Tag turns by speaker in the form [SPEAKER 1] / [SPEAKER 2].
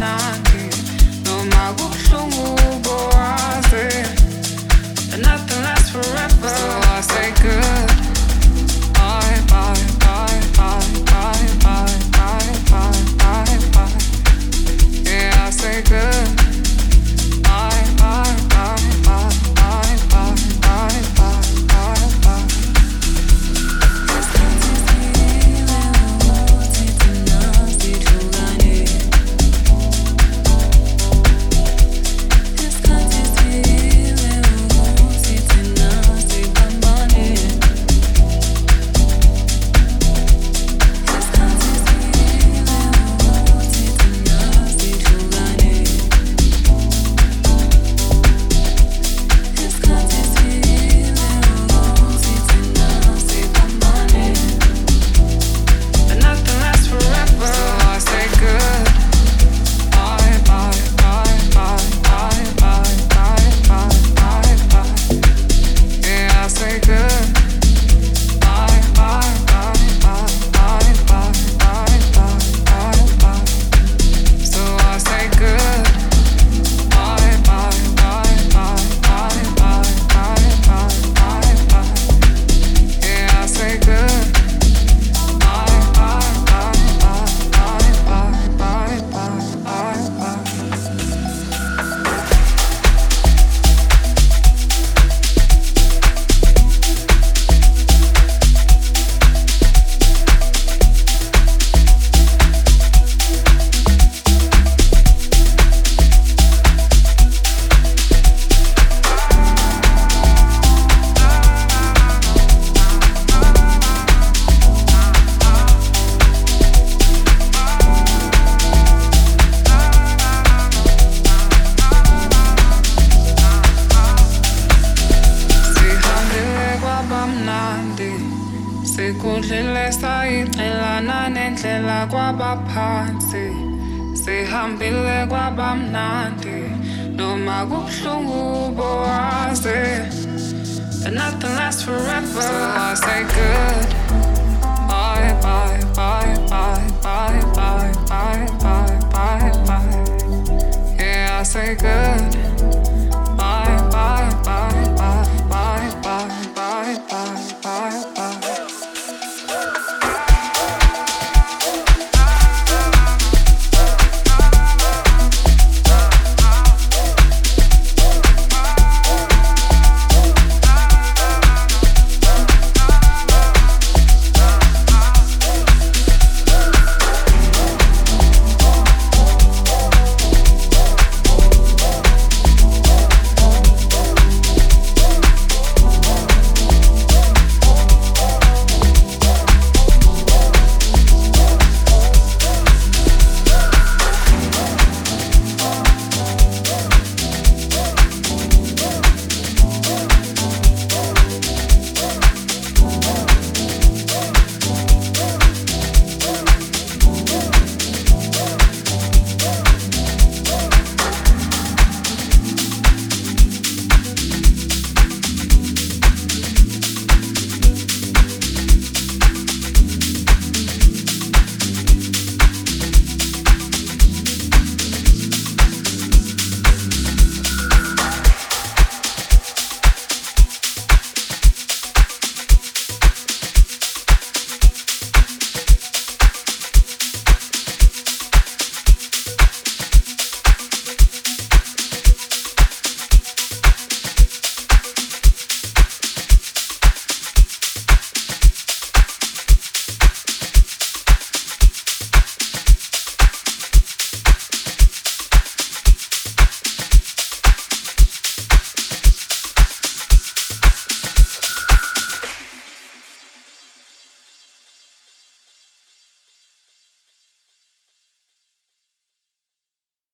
[SPEAKER 1] kwabamnandi noma kubuhlungu bowazi. And nothing lasts forever, so I say good. Bye, bye, bye, bye, bye, bye, bye, bye, bye, bye. Yeah, I say good. Bye, bye, bye, bye, bye, bye, bye, bye, bye, bye. Sikudlile sayixelana nendlela kwabaphansi, sihambile kwabamnandi noma kubuhlungu bowazi. And nothing lasts forever, so I say good. Bye, bye, bye, bye, bye.